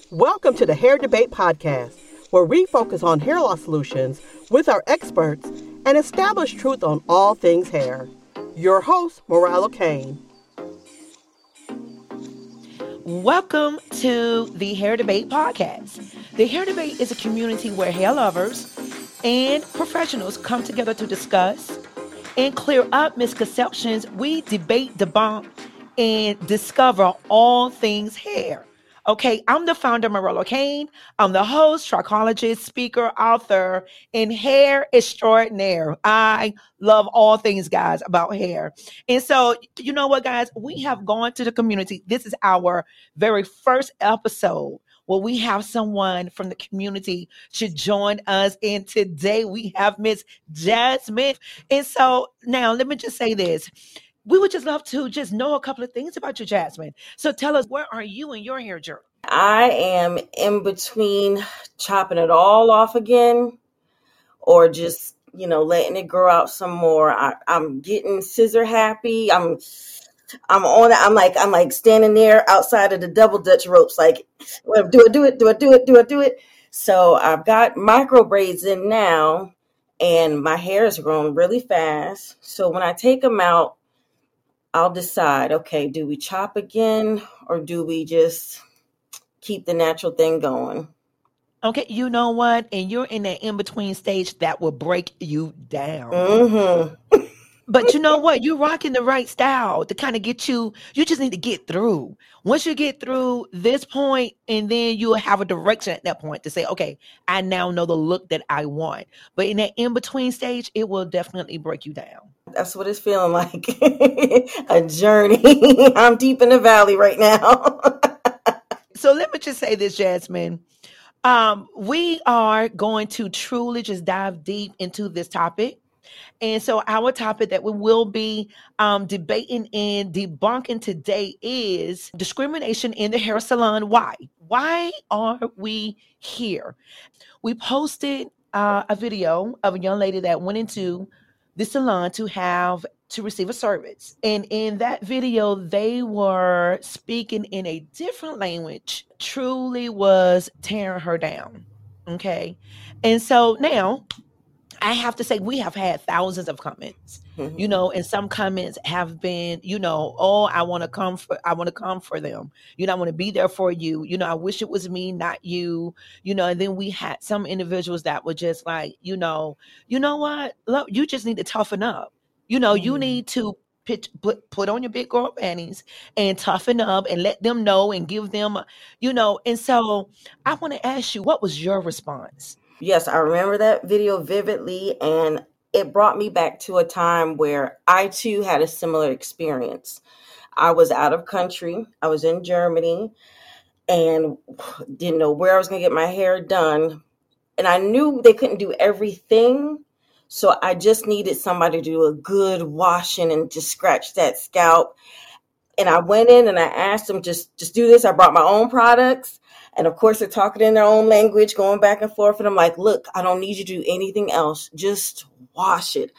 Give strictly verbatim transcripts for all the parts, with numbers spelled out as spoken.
Welcome to the Hair Debate Podcast, where we focus on hair loss solutions with our experts and establish truth on all things hair. Your host, Morella Kane. Welcome to the Hair Debate Podcast. The Hair Debate is a community where hair lovers and professionals come together to discuss and clear up misconceptions. We debate, debunk, and discover all things hair. Okay, I'm the founder, Morella Kane. I'm the host, trichologist, speaker, author, and hair extraordinaire. I love all things, guys, about hair. And so, you know what, guys? We have gone to the community. This is our very first episode where we have someone from the community to join us. And today we have Miss Jasmine. And so now let me just say this. We would just love to just know a couple of things about you, Jasmine. So tell us, where are you in your hair journey? I am in between chopping it all off again or just, you know, letting it grow out some more. I, I'm getting scissor happy. I'm I'm on it. I'm like, I'm like standing there outside of the double Dutch ropes, like, well, do I do it? Do I do it? Do I do it? So I've got micro braids in now and my hair is growing really fast. So when I take them out, I'll decide, okay, do we chop again or do we just keep the natural thing going? Okay, you know what? And you're in that in-between stage that will break you down. Mm-hmm. But you know what? You're rocking the right style to kind of get you, you just need to get through. Once you get through this point, and then you'll have a direction at that point to say, okay, I now know the look that I want. But in that in-between stage, it will definitely break you down. That's what it's feeling like. A journey. I'm deep in the valley right now. So let me just say this, Jasmine. Um, we are going to truly just dive deep into this topic. And so our topic that we will be um, debating and debunking today is discrimination in the hair salon. Why? Why are we here? We posted uh, a video of a young lady that went into the salon to have to receive a service. And in that video, they were speaking in a different language, truly was tearing her down. Okay. And so now I have to say, we have had thousands of comments, mm-hmm. you know, and some comments have been, you know, oh, I want to come for, I want to come for them. You know, I want to be there for you. You know, I wish it was me, not you, you know, and then we had some individuals that were just like, you know, you know what, look, you just need to toughen up. You know, mm-hmm. you need to pitch, put, put on your big girl panties and toughen up and let them know and give them, you know, and so I want to ask you, what was your response? Yes, I remember that video vividly, and it brought me back to a time where I too had a similar experience. I was out of country. I was in Germany and didn't know where I was going to get my hair done. And I knew they couldn't do everything. So I just needed somebody to do a good washing and just scratch that scalp. And I went in and I asked them, just, just do this. I brought my own products. And of course, they're talking in their own language, going back and forth. And I'm like, look, I don't need you to do anything else. Just wash it.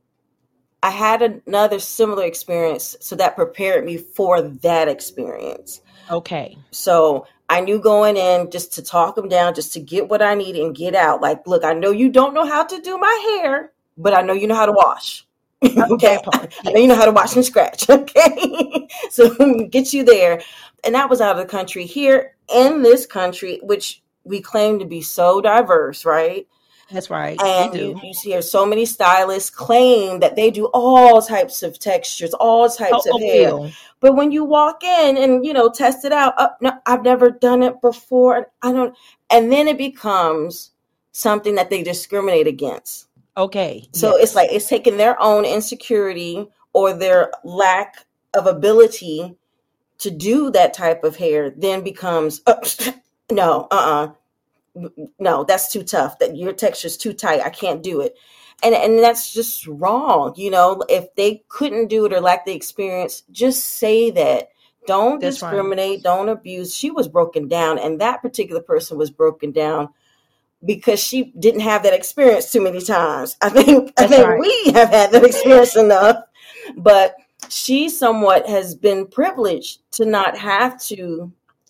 I had another similar experience, so that prepared me for that experience. Okay. So I knew going in just to talk them down, just to get what I need and get out. Like, look, I know you don't know how to do my hair, but I know you know how to wash. Okay. I know you know how to wash and scratch. Okay. So get you there. And that was out of the country. Here in this country, which we claim to be so diverse, right? That's right. And you, you hear so many stylists claim that they do all types of textures, all types oh, of hair. Okay. But when you walk in and, you know, test it out, oh, no, I've never done it before. I don't. And then it becomes something that they discriminate against. Okay. So yes. It's like it's taking their own insecurity or their lack of ability to do that type of hair then becomes, uh, no, uh-uh. No, that's too tough. That your texture is too tight. I can't do it. And and that's just wrong. You know, if they couldn't do it or lack the experience, just say that. Don't that's discriminate. Right. Don't abuse. She was broken down. And that particular person was broken down because she didn't have that experience too many times. I think, I think right. we have had that experience enough. But she somewhat has been privileged to not have to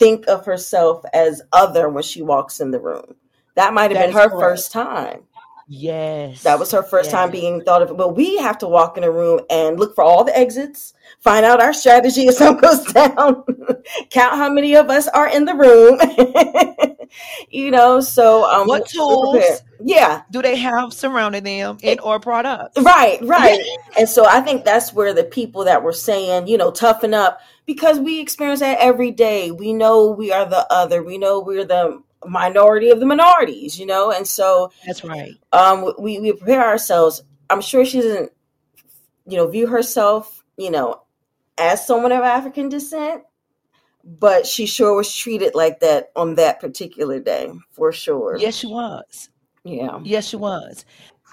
think of herself as other when she walks in the room. That might have That been is her correct. first time. Yes. That was her first time Yes. being thought of. But we have to walk in a room and look for all the exits, find out our strategy if something goes down, count how many of us are in the room. you know, so um, What we're prepared. tools Yeah, do they have surrounding them and or products? right, right. And so I think that's where the people that were saying, you know, toughen up, because we experience that every day. We know we are the other. We know we're the minority of the minorities, you know, and so That's right. um, we, we prepare ourselves. I'm sure she doesn't, you know, view herself, you know, as someone of African descent, but she sure was treated like that on that particular day, for sure. Yes, she was. Yeah. Yes, she was.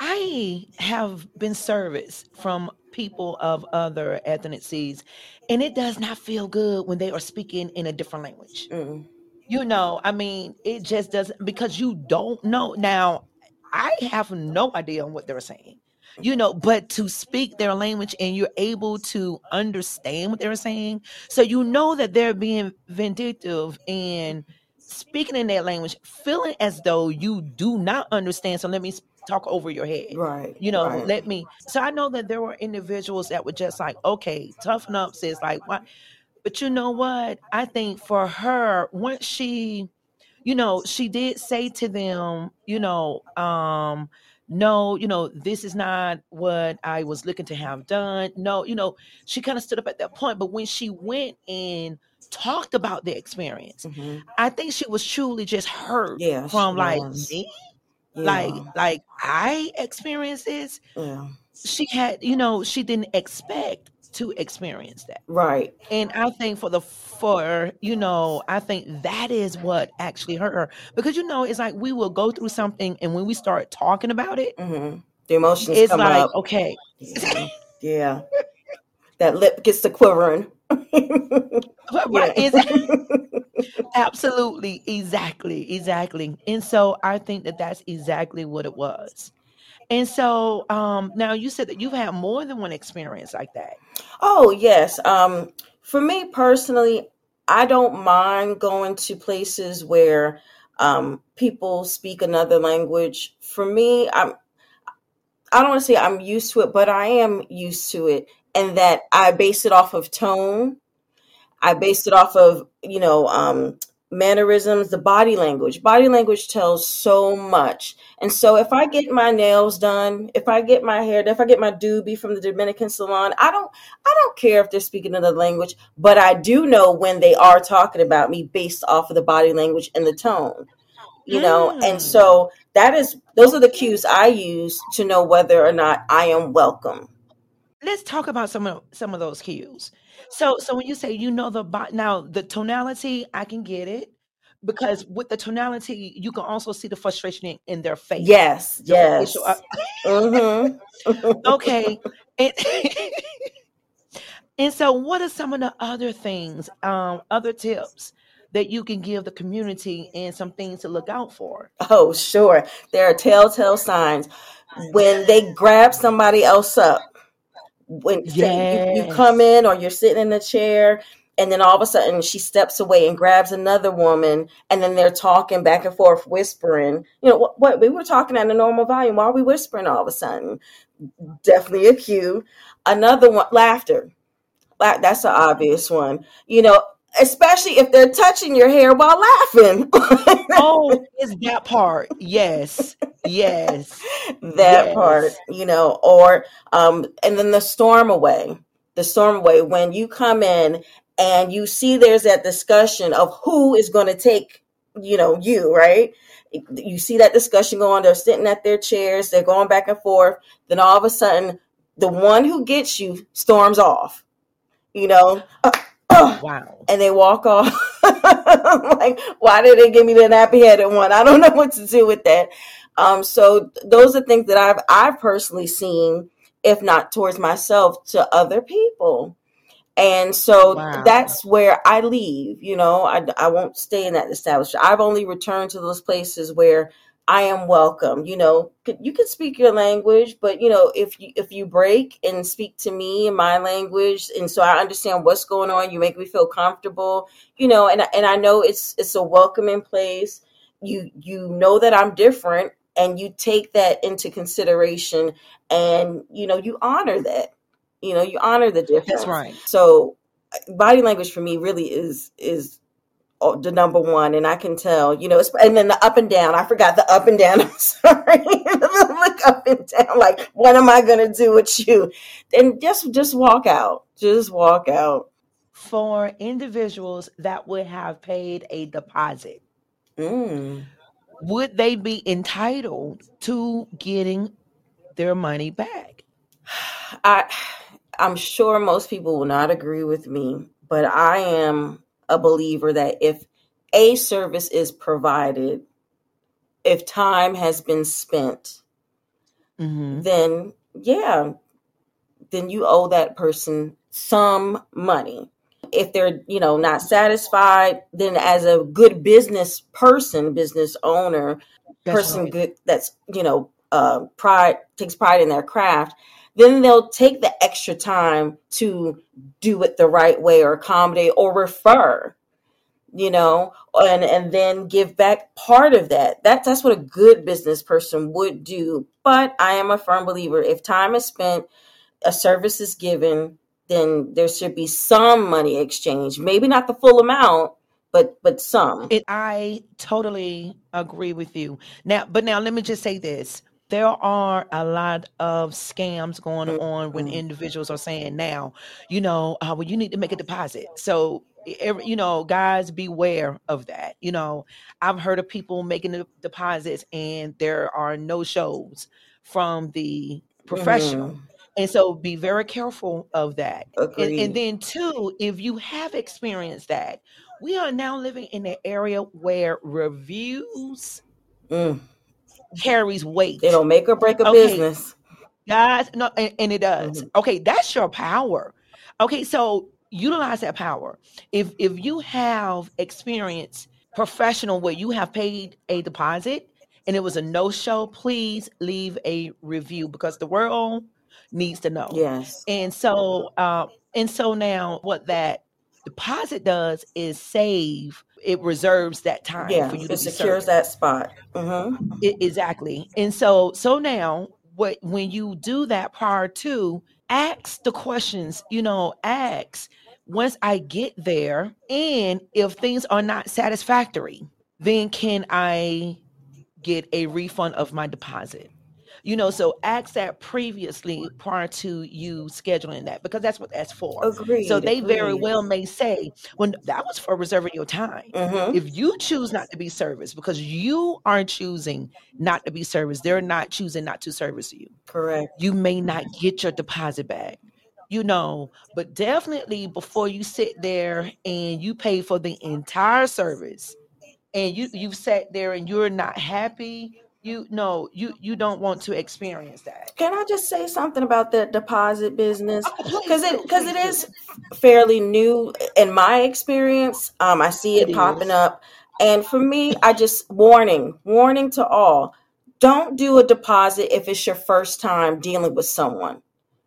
I have been serviced from people of other ethnicities, and it does not feel good when they are speaking in a different language. Mm. You know, I mean, it just doesn't, because you don't know. Now, I have no idea on what they're saying, you know, but to speak their language and you're able to understand what they're saying. So you know that they're being vindictive and speaking in that language, feeling as though you do not understand. So let me s- talk over your head. Right. You know, Right. let me. So I know that there were individuals that were just like, okay, toughen up, sis. Like, why? But you know what? I think for her, once she, you know, she did say to them, you know, um, no, you know, this is not what I was looking to have done. No, you know, she kind of stood up at that point. But when she went and talked about the experience, hmm I think she was truly just hurt Yeah, she from like was. me, like, Yeah. like I experienced this. Yeah. She had, you know, she didn't expect to experience that. Right. And I think for the for you know, I think that is what actually hurt her, because you know, it's like we will go through something, and when we start talking about it, hmm The emotions it's come like, up. okay, Yeah. Yeah. That lip gets to quivering. right? yeah. Is absolutely, exactly, exactly. And so I think that that's exactly what it was. And so, um, now you said that you've had more than one experience like that. Oh, yes. Um, for me personally, I don't mind going to places where um, people speak another language. For me, I'm I don't want to say I'm used to it, but I am used to it, and that I base it off of tone. I based it off of, you know, um, mannerisms, the body language. Body language tells so much. And so if I get my nails done, if I get my hair done, if I get my doobie from the Dominican salon, I don't I don't care if they're speaking another language, but I do know when they are talking about me based off of the body language and the tone. You know, and Mm, so that is those are the okay. cues I use to know whether or not I am welcome. Let's talk about some of some of those cues. So so when you say you know the bo- now the tonality, I can get it, because with the tonality, you can also see the frustration in, in their face, Yes, the facial. Uh, yes. Mhm. okay, and, and so what are some of the other things, um, other tips that you can give the community and some things to look out for? Oh, sure. There are telltale signs when they grab somebody else up. When say you, you come Yes. in or you're sitting in a chair, and then all of a sudden she steps away and grabs another woman, and then they're talking back and forth, whispering. You know what? what we were talking at a normal volume. Why are we whispering all of a sudden? Definitely a cue. Another one, laughter. La- That's an obvious one. You know, especially if they're touching your hair while laughing. Oh, it's that part. Yes. Yes. that part, Yes. you know, or um, and then the storm away, the storm away when you come in and you see there's that discussion of who is going to take, you know, you right. You see that discussion going. They're sitting at their chairs. They're going back and forth. Then all of a sudden, the one who gets you storms off. You know, uh, uh, Wow. and they walk off. like, why did they give me the nappy headed one? I don't know what to do with that. Um, so those are things that I've I've personally seen, if not towards myself, to other people. And so Wow. that's where I leave. You know, I, I won't stay in that establishment. I've only returned to those places where I am welcome. You know, you can speak your language, but you know, if you if you break and speak to me in my language, and so I understand what's going on, you make me feel comfortable. You know, and and I know it's it's a welcoming place. You you know that I'm different, and you take that into consideration, and you know, you honor that. You know, you honor the difference. That's right. So, body language for me really is is the number one, and I can tell, you know, and then the up and down. I forgot the up and down. I'm sorry. Look up and down. Like, what am I going to do with you? Then just, just walk out. Just walk out. For individuals that would have paid a deposit, mm. would they be entitled to getting their money back? I, I'm sure most people will not agree with me, but I am a believer that if a service is provided, if time has been spent, mm-hmm. then yeah, then you owe that person some money. If they're, you know, not satisfied, then as a good business person, business owner, that's person right. good that's, you know, uh, pride takes pride in their craft, then they'll take the extra time to do it the right way or accommodate or refer, you know, and, and then give back part of that. that. That's what a good business person would do. But I am a firm believer, if time is spent, a service is given, then there should be some money exchanged. Maybe not the full amount, but but some. It, I totally agree with you. Now, but now let me just say this. There are a lot of scams going mm-hmm. on when individuals are saying now, you know, uh, well, you need to make a deposit. So, every, you know, guys, beware of that. You know, I've heard of people making the deposits and there are no shows from the professional. Mm-hmm. And so be very careful of that. And, and then two, if you have experienced that, we are now living in an area where reviews mm. carries weight. They don't make or break a okay. business. Guys, no, and, and it does. Mm-hmm. Okay, that's your power. Okay, so utilize that power. If if you have experience professional where you have paid a deposit and it was a no-show, please leave a review because the world needs to know. Yes. And so, uh, and so now what that deposit does is save, it reserves that time yeah, for you it to secures served. that spot. Mm-hmm. It, exactly. And so, so now what, when you do that prior to, ask the questions, you know, ask once I get there, and if things are not satisfactory, then can I get a refund of my deposit? You know, so ask that previously prior to you scheduling that, because that's what that's for. Agreed, so they agreed. very well may say, when that was for reserving your time. Mm-hmm. If you choose not to be serviced because you aren't choosing not to be serviced, they're not choosing not to service you. Correct. You may not get your deposit back, you know, but definitely before you sit there and you pay for the entire service and you, you've sat there and you're not happy, you know, you, you don't want to experience that. Can I just say something about the deposit business? Because oh, it because it is fairly new in my experience. Um, I see it, it popping is. up. And for me, I just warning, warning to all, don't do a deposit if it's your first time dealing with someone.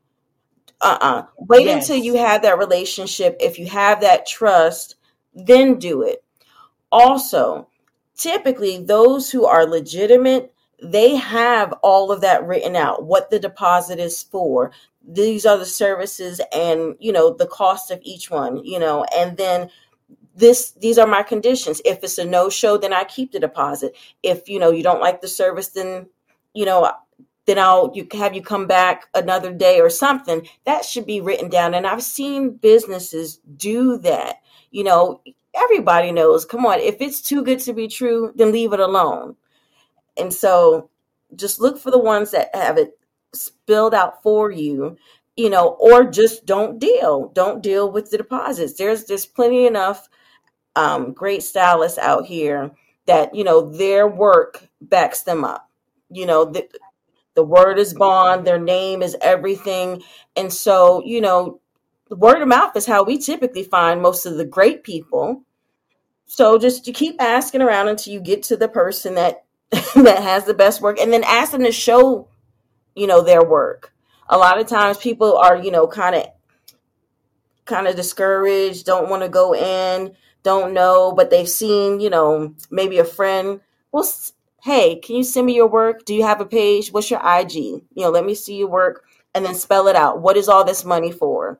Uh-uh. Wait yes. until you have that relationship. If you have that trust, then do it. Also, typically, those who are legitimate, they have all of that written out, what the deposit is for. These are the services and, you know, the cost of each one, you know, and then this, these are my conditions. If it's a no-show, then I keep the deposit. If, you know, you don't like the service, then, you know, then I'll you have you come back another day or something. That should be written down. And I've seen businesses do that, you know. Everybody knows, come on, if it's too good to be true, then leave it alone. And so just look for the ones that have it spelled out for you, you know, or just don't deal. Don't deal with the deposits. There's there's plenty enough um, great stylists out here that, you know, their work backs them up. You know, the, the word is bond, their name is everything. And so, you know, word of mouth is how we typically find most of the great people. So just to keep asking around until you get to the person that that has the best work, and then ask them to show, you know, their work. A lot of times people are, you know, kind of kind of discouraged, don't want to go in, don't know, but they've seen, you know, maybe a friend. Well, hey, can you send me your work? Do you have a page? What's your I G? You know, let me see your work, and then spell it out. What is all this money for?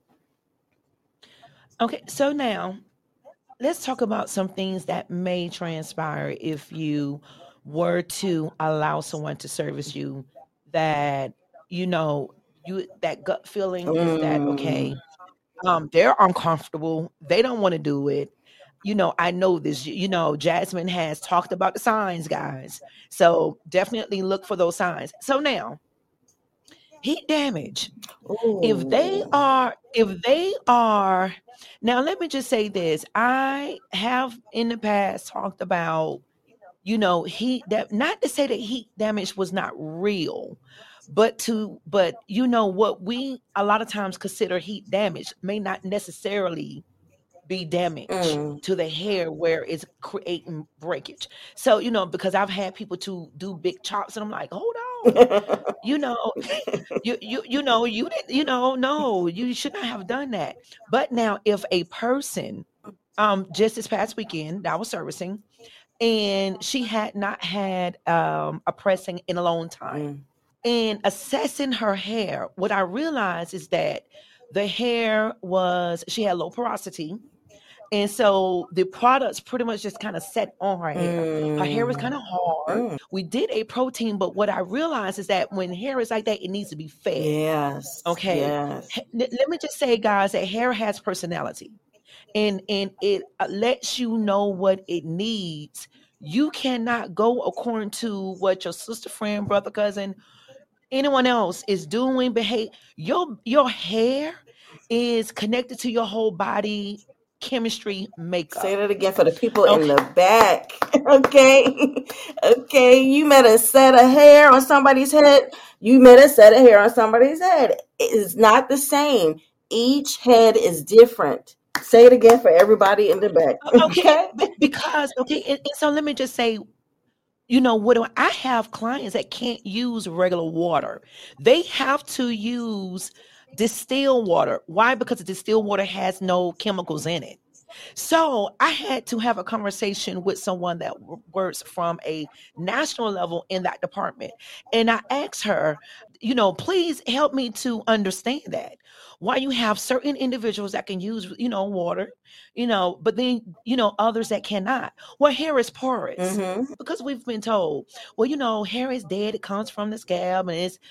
Okay, so now let's talk about some things that may transpire if you were to allow someone to service you, that you know you that gut feeling is that okay, Mm. um they're uncomfortable, they don't want to do it. You know, I know this, you know, Jasmine has talked about the signs, guys. So definitely look for those signs. So now, heat damage. If they Ooh. are, if they are, now let me just say this. I have in the past talked about, you know, heat that, not to say that heat damage was not real, but to, but you know, what we a lot of times consider heat damage may not necessarily be damage Mm. to the hair where it's creating breakage. So, you know, because I've had people to do big chops and I'm like, hold on, you know, you you you know, you didn't, you know, no, you should not have done that. But now if a person, um just this past weekend I was servicing, and she had not had um a pressing in a long time. Mm. And assessing her hair, what I realized is that the hair was, she had low porosity, and so the products pretty much just kind of set on her hair. Her hair was kind Mm. of hard. Mm. We did a protein, but what I realized is that when hair is like that, it needs to be fed. Yes. Okay. Yes. H- Let let me just say, guys, that hair has personality, and and it uh, lets you know what it needs. You cannot go according to what your sister, friend, brother, cousin, anyone else is doing. Behave. Your your hair is connected to your whole body chemistry Say makeup. that again for the people in Okay. the back. Okay. Okay. You met a set of hair on somebody's head. You met a set of hair on somebody's head. It is not the same. Each head is different. Say it again for everybody in the back. O- Okay. Okay. be- Because okay, and, and so let me just say, you know, what do I have clients that can't use regular water? They have to use distilled water. Why? Because distilled water has no chemicals in it. So I had to have a conversation with someone that w- works from a national level in that department. And I asked her, you know, please help me to understand that. Why you have certain individuals that can use, you know, water, you know, but then, you know, others that cannot. Well, hair is porous Mm-hmm. because we've been told, well, you know, hair is dead. It comes from the scalp. And it's,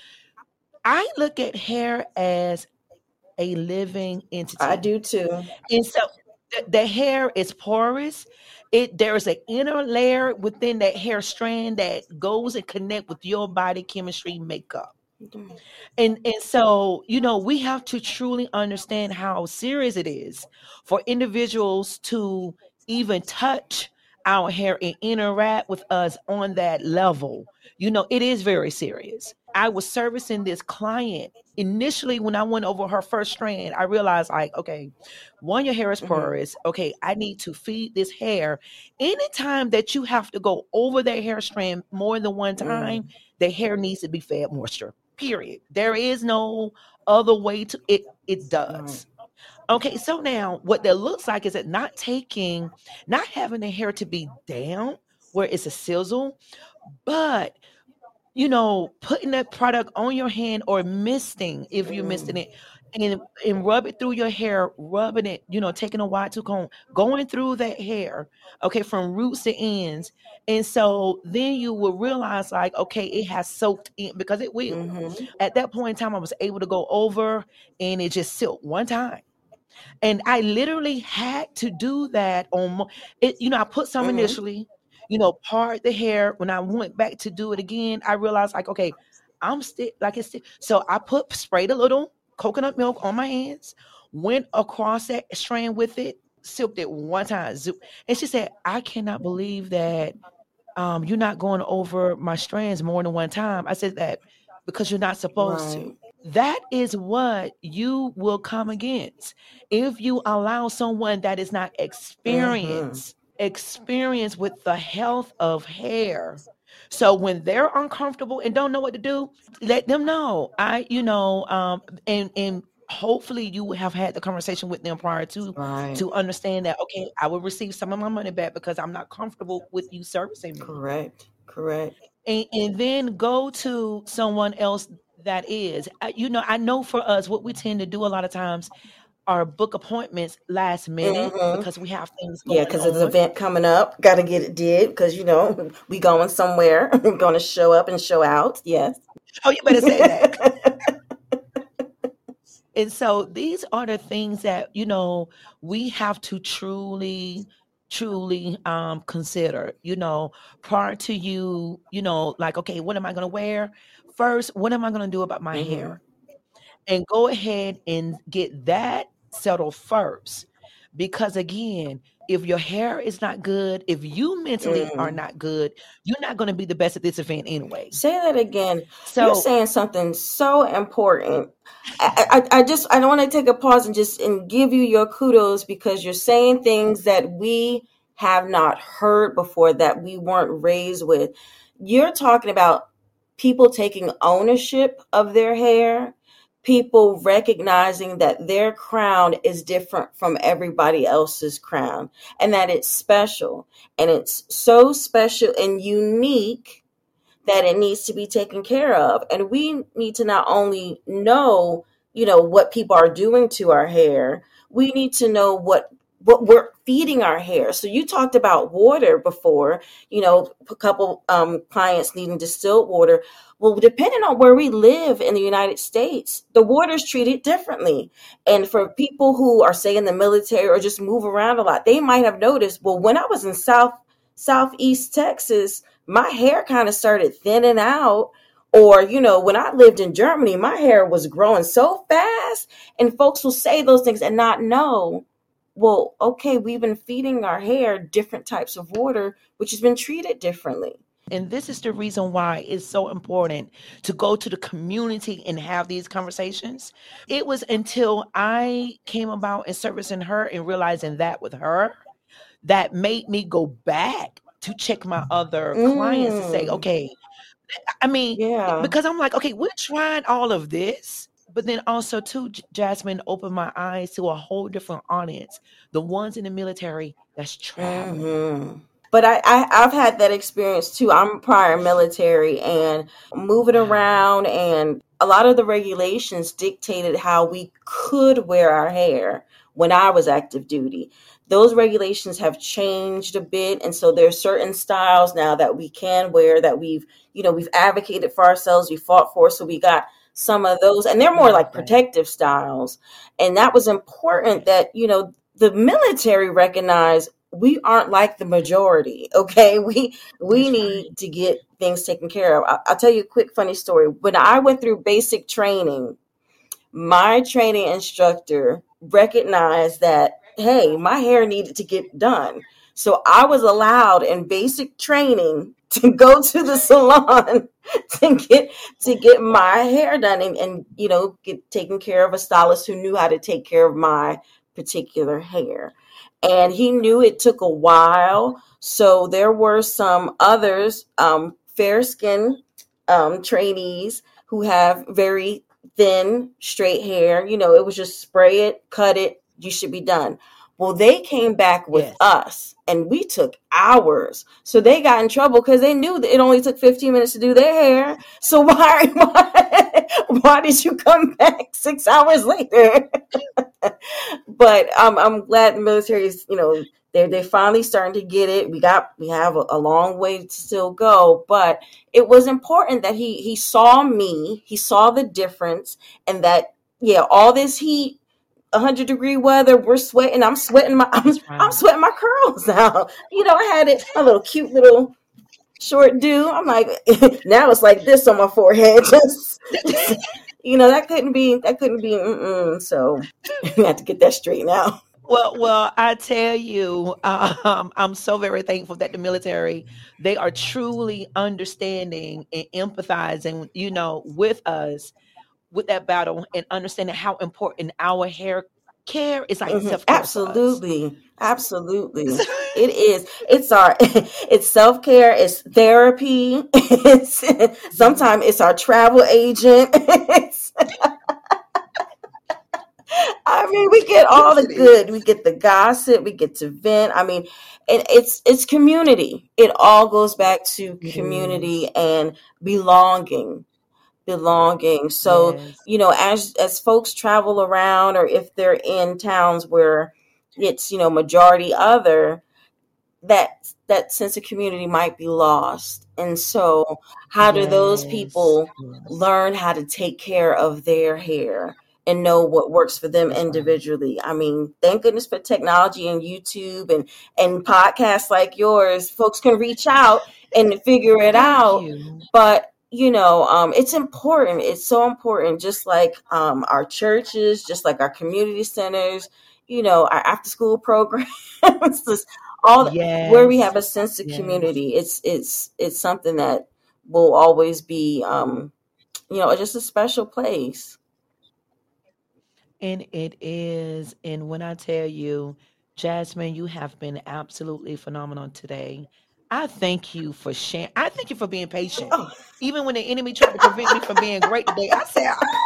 I look at hair as a living I entity. do too. And so the, the hair is porous. It There's an inner layer within that hair strand that goes and connect with your body chemistry makeup. And and so, you know, we have to truly understand how serious it is for individuals to even touch our hair and interact with us on that level. You know, it is very serious. I was servicing this client. Initially, when I went over her first strand, I realized, like, okay, one, your hair is Mm-hmm. porous. Okay, I need to feed this hair. Anytime that you have to go over that hair strand more than one time, Mm. the hair needs to be fed moisture. Period. There is no other way to it. It Right. does. Okay, so now what that looks like is that not taking, not having the hair to be down where it's a sizzle, but you know, putting that product on your hand or misting if you're misting Mm. it, and and rub it through your hair, rubbing it, you know, taking a wide tooth comb, going through that hair, okay, from roots to ends. And so then you will realize, like, okay, it has soaked in because it will. Mm-hmm. At that point in time, I was able to go over and it just silked one time. And I literally had to do that on mo- it. You know, I put some Mm-hmm. initially, you know, part the hair. When I went back to do it again, I realized like, okay, I'm still like it's still. So I put sprayed a little coconut milk on my hands, went across that strand with it, silked it one time. Zoop. And she said, I cannot believe that um, you're not going over my strands more than one time. I said that because you're not supposed Right. to. That is what you will come against if you allow someone that is not Mm-hmm. experienced experience with the health of hair. So when they're uncomfortable and don't know what to do, let them know. I, you know, um, and and hopefully you have had the conversation with them prior to Right. to understand that, okay, I will receive some of my money back because I'm not comfortable with you servicing me. Correct. Correct. And, and then go to someone else that is. I- You know, I know for us, what we tend to do a lot of times are book appointments last minute hmm because we have things Yeah, going because there's an on. event coming up. Got to get it did because, you know, we going somewhere. We're going to show up and show out. Yes. Oh, you better say that. And so these are the things that, you know, we have to truly, truly um consider, you know, prior to you, you know, like, okay, what am I going to wear? First, what am I going to do about my hmm hair? And go ahead and get that settled first. Because again, if your hair is not good, if you mentally are Mm. not good, you're not going to be the best at this event anyway. Say that again. So You're saying something so important. I, I, I just I don't want to take a pause and just and give you your kudos because you're saying things that we have not heard before, that we weren't raised with. You're talking about people taking ownership of their hair, people recognizing that their crown is different from everybody else's crown and that it's special, and it's so special and unique that it needs to be taken care of. And we need to not only know, you know, what people are doing to our hair, we need to know what what we're feeding our hair. So you talked about water before, you know, a couple um, clients needing distilled water. Well, depending on where we live in the United States, the water is treated differently. And for people who are, say, in the military or just move around a lot, they might have noticed, well, when I was in South Southeast Texas, my hair kind of started thinning out. Or, you know, when I lived in Germany, my hair was growing so fast. And folks will say those things and not know, well, okay, we've been feeding our hair different types of water, which has been treated differently. And this is the reason why it's so important to go to the community and have these conversations. It was until I came about in servicing her and realizing that with her that made me go back to check my other clients to say, Mm, okay, I mean, yeah. because I'm like, okay, we're trying all of this. But then also, too, J- Jasmine opened my eyes to a whole different audience, the ones in the military that's traveling. hmm But I, I, I've had that experience too. I'm prior military and moving Wow. around, and a lot of the regulations dictated how we could wear our hair when I was active duty. Those regulations have changed a bit, and so there's certain styles now that we can wear that we've, you know, we've advocated for ourselves, we fought for, so we got some of those, and they're more Love like that. protective styles. And that was important that, you know, the military recognized we aren't like the majority. Okay. We, we That's need right. to get things taken care of. I, I'll tell you a quick funny story. When I went through basic training, my training instructor recognized that, hey, my hair needed to get done. So I was allowed in basic training to go to the salon to get to get my hair done and, and you know, get taken care of a stylist who knew how to take care of my particular hair. And he knew it took a while. So there were some others, um, fair skinned um, trainees who have very thin, straight hair. You know, it was just spray it, cut it, you should be done. Well, they came back with Yes. us and we took hours. So they got in trouble because they knew that it only took fifteen minutes to do their hair. So why, why, why did you come back six hours later? But um, I'm glad the military is, you know, they're they finally starting to get it. We got we have a, a long way to still go, but it was important that he he saw me, he saw the difference, and that yeah, all this heat, one hundred degree weather, we're sweating. I'm sweating my I'm, That's I'm right. sweating my curls out. You know, I had it my little cute little short do. I'm like now it's like this on my forehead. Just, just you know that couldn't be that couldn't be. Mm-mm. So we have to get that straightened out. Well, well, I tell you, um, I'm so very thankful that the military, they are truly understanding and empathizing, you know, with us, with that battle, and understanding how important our hair care is like hmm self care for us. Absolutely, absolutely. It is. It's our. It's self care. It's therapy. It's sometimes it's our travel agent. It's, I mean, we get all the good. We get the gossip. We get to vent. I mean, and it's it's community. It all goes back to community and belonging. belonging. So, Yes. you know, as as folks travel around, or if they're in towns where it's, you know, majority other, that that sense of community might be lost. And so how do those Yes. people Yes. learn how to take care of their hair and know what works for them That's right. individually? I mean, thank goodness for technology and YouTube and and podcasts like yours. Folks can reach out and figure it Thank out. you. But you know, um, it's important. It's so important, just like um, our churches, just like our community centers, you know, our after school programs, just all the- where we have a Yes. sense of Yes. community. It's it's it's something that will always be, um, you know, just a special place. And it is. And when I tell you, Jasmine, you have been absolutely phenomenal today. I thank you for sharing. I thank you for being patient. Oh, Even when the enemy tried to prevent me from being great today, I said,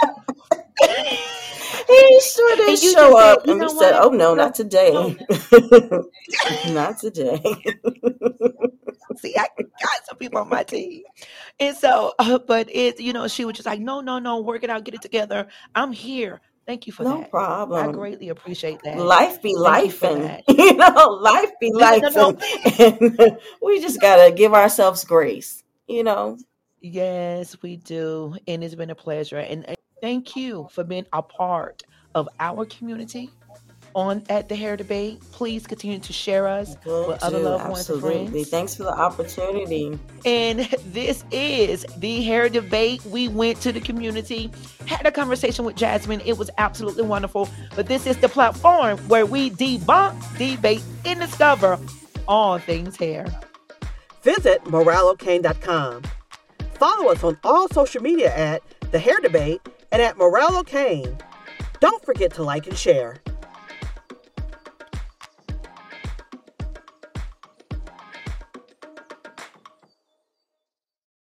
he sure did and you show just said, up, you and we know said, what? "Oh no, No, not today, no. not today." See, I got some people on my team. And so, uh, but it, you know, she was just like, no, no, no, work it out, get it together. I'm here. Thank you for No that. I problem. greatly appreciate that. Life be Thank you for lifing, that. you know, life be No, no, no. lifing. And we just gotta give ourselves grace, you know. Yes, we do. And it's been a pleasure. And, and thank you for being a part of our community on at the Hair Debate. Please continue to share us Will with other do, loved ones and absolutely. friends. Thanks for the opportunity. And this is the Hair Debate. We went to the community, had a conversation with Jasmine. It was absolutely wonderful. But this is the platform where we debunk, debate, and discover all things hair. Visit morale kane dot com. Follow us on all social media at The Hair Debate and at Morale Kane. Don't forget to like and share.